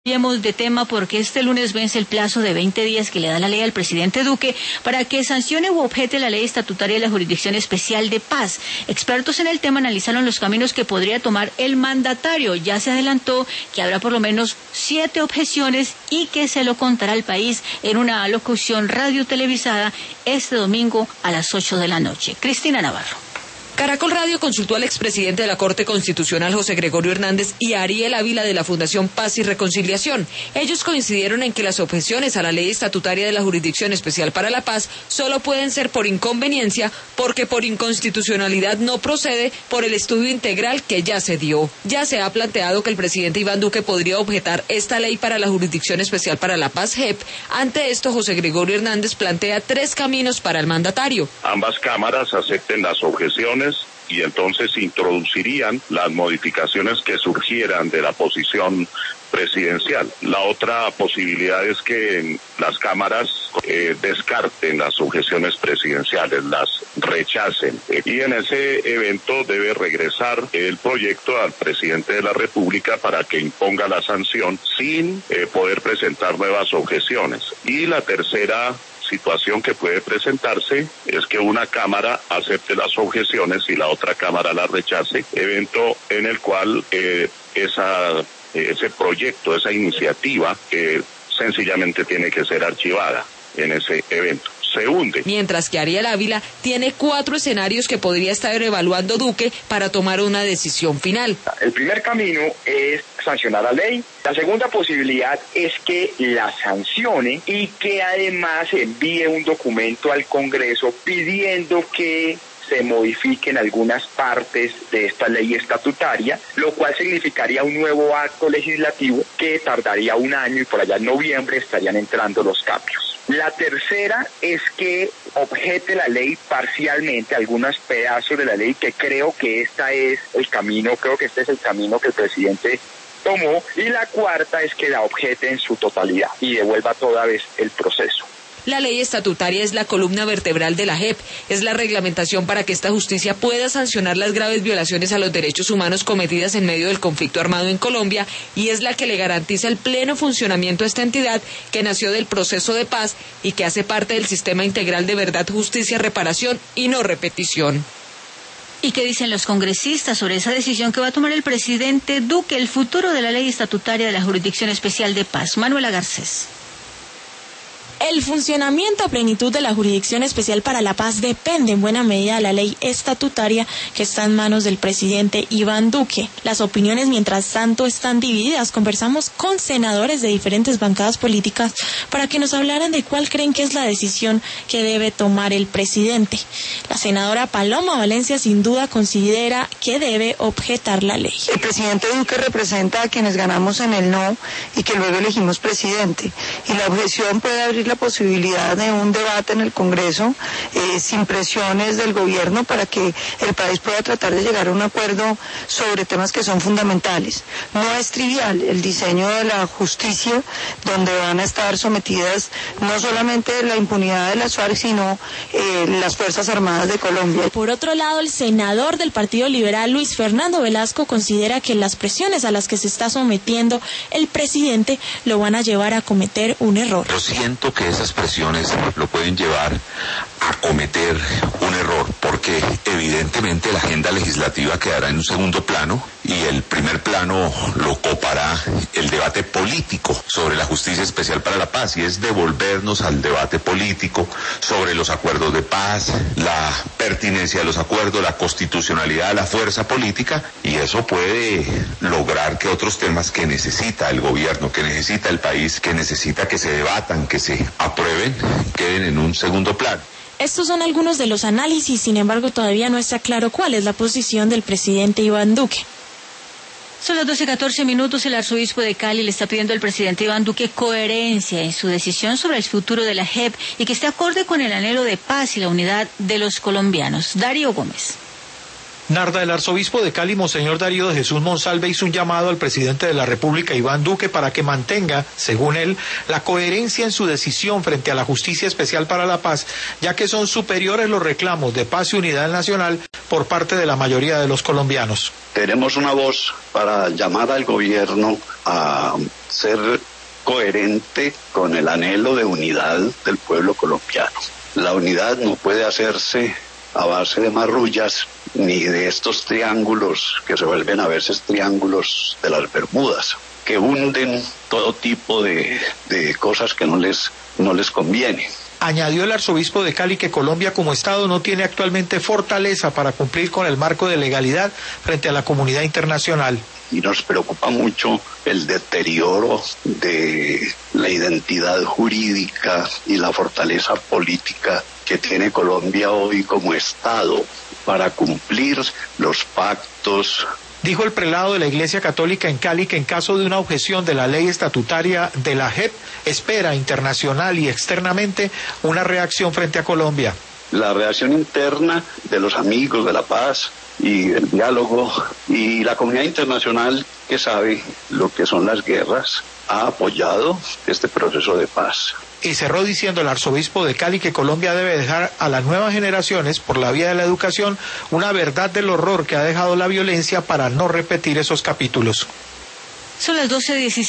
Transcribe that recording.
Cambiemos de tema porque este lunes vence el plazo de 20 días que le da la ley al presidente Duque para que sancione u objete la ley estatutaria de la Jurisdicción Especial de Paz. Expertos en el tema analizaron los caminos que podría tomar el mandatario. Ya se adelantó que habrá por lo menos 7 objeciones y que se lo contará al país en una locución radio-televisada este domingo a las 8 de la noche. Cristina Navarro. Caracol Radio consultó al expresidente de la Corte Constitucional, José Gregorio Hernández, y a Ariel Ávila de la Fundación Paz y Reconciliación. Ellos coincidieron en que las objeciones a la ley estatutaria de la Jurisdicción Especial para la Paz solo pueden ser por inconveniencia, porque por inconstitucionalidad no procede por el estudio integral que ya se dio. Ya se ha planteado que el presidente Iván Duque podría objetar esta ley para la Jurisdicción Especial para la Paz, JEP. Ante esto, José Gregorio Hernández plantea 3 caminos para el mandatario. Ambas cámaras acepten las objeciones y entonces introducirían las modificaciones que surgieran de la posición presidencial. La otra posibilidad es que las cámaras descarten las objeciones presidenciales, las rechacen. Y en ese evento debe regresar el proyecto al presidente de la República para que imponga la sanción sin poder presentar nuevas objeciones. Y la tercera situación que puede presentarse es que una cámara acepte las objeciones y la otra cámara las rechace, evento en el cual ese proyecto, esa iniciativa, sencillamente tiene que ser archivada en ese evento. Se hunde. Mientras que Ariel Ávila tiene 4 escenarios que podría estar evaluando Duque para tomar una decisión final. El primer camino es sancionar la ley. La segunda posibilidad es que la sancione y que además envíe un documento al Congreso pidiendo que se modifiquen algunas partes de esta ley estatutaria, lo cual significaría un nuevo acto legislativo que tardaría un año y por allá en noviembre estarían entrando los cambios. La tercera es que objete la ley parcialmente, algunos pedazos de la ley, que creo que este es el camino que el presidente tomó, y la cuarta es que la objete en su totalidad y devuelva toda vez el proceso. La ley estatutaria es la columna vertebral de la JEP, es la reglamentación para que esta justicia pueda sancionar las graves violaciones a los derechos humanos cometidas en medio del conflicto armado en Colombia y es la que le garantiza el pleno funcionamiento a esta entidad que nació del proceso de paz y que hace parte del sistema integral de verdad, justicia, reparación y no repetición. ¿Y qué dicen los congresistas sobre esa decisión que va a tomar el presidente Duque, el futuro de la ley estatutaria de la Jurisdicción Especial de Paz? Manuela Garcés. El funcionamiento a plenitud de la Jurisdicción Especial para la Paz depende en buena medida de la ley estatutaria que está en manos del presidente Iván Duque. Las opiniones, mientras tanto, están divididas. Conversamos con senadores de diferentes bancadas políticas para que nos hablaran de cuál creen que es la decisión que debe tomar el presidente. La senadora Paloma Valencia sin duda considera que debe objetar la ley. El presidente Duque representa a quienes ganamos en el no y que luego elegimos presidente. Y la objeción puede abrir la posibilidad de un debate en el Congreso sin presiones del gobierno para que el país pueda tratar de llegar a un acuerdo sobre temas que son fundamentales. No es trivial el diseño de la justicia, donde van a estar sometidas no solamente la impunidad de las FARC, sino las Fuerzas Armadas de Colombia. Por otro lado, el senador del Partido Liberal, Luis Fernando Velasco, considera que las presiones a las que se está sometiendo el presidente lo van a llevar a cometer un error. Yo siento que esas presiones lo pueden llevar a cometer un error, porque evidentemente la agenda legislativa quedará en un segundo plano y el primer plano lo copará el debate político sobre la Justicia Especial para la Paz, y es devolvernos al debate político sobre los acuerdos de paz, la pertinencia de los acuerdos, la constitucionalidad, la fuerza política, y eso puede lograr que otros temas que necesita el gobierno, que necesita el país, que necesita que se debatan, que se aprueben, queden en un segundo plano. Estos son algunos de los análisis, sin embargo todavía no está claro cuál es la posición del presidente Iván Duque. Son las 12:14. El arzobispo de Cali le está pidiendo al presidente Iván Duque coherencia en su decisión sobre el futuro de la JEP y que esté acorde con el anhelo de paz y la unidad de los colombianos. Darío Gómez. Narda, el arzobispo de Cali, Monseñor Darío de Jesús Monsalve, hizo un llamado al presidente de la República, Iván Duque, para que mantenga, según él, la coherencia en su decisión frente a la Justicia Especial para la Paz, ya que son superiores los reclamos de paz y unidad nacional por parte de la mayoría de los colombianos. Tenemos una voz para llamar al gobierno a ser coherente con el anhelo de unidad del pueblo colombiano. La unidad no puede hacerse a base de marrullas ni de estos triángulos que se vuelven a veces triángulos de las Bermudas, que hunden todo tipo de cosas que no les conviene. Añadió el arzobispo de Cali que Colombia como Estado no tiene actualmente fortaleza para cumplir con el marco de legalidad frente a la comunidad internacional. Y nos preocupa mucho el deterioro de la identidad jurídica y la fortaleza política que tiene Colombia hoy como Estado para cumplir los pactos. Dijo el prelado de la Iglesia Católica en Cali que en caso de una objeción de la ley estatutaria de la JEP, espera internacional y externamente una reacción frente a Colombia. La reacción interna de los amigos de la paz y el diálogo y la comunidad internacional que sabe lo que son las guerras ha apoyado este proceso de paz. Y cerró diciendo el arzobispo de Cali que Colombia debe dejar a las nuevas generaciones, por la vía de la educación, una verdad del horror que ha dejado la violencia para no repetir esos capítulos. Son las 12:17.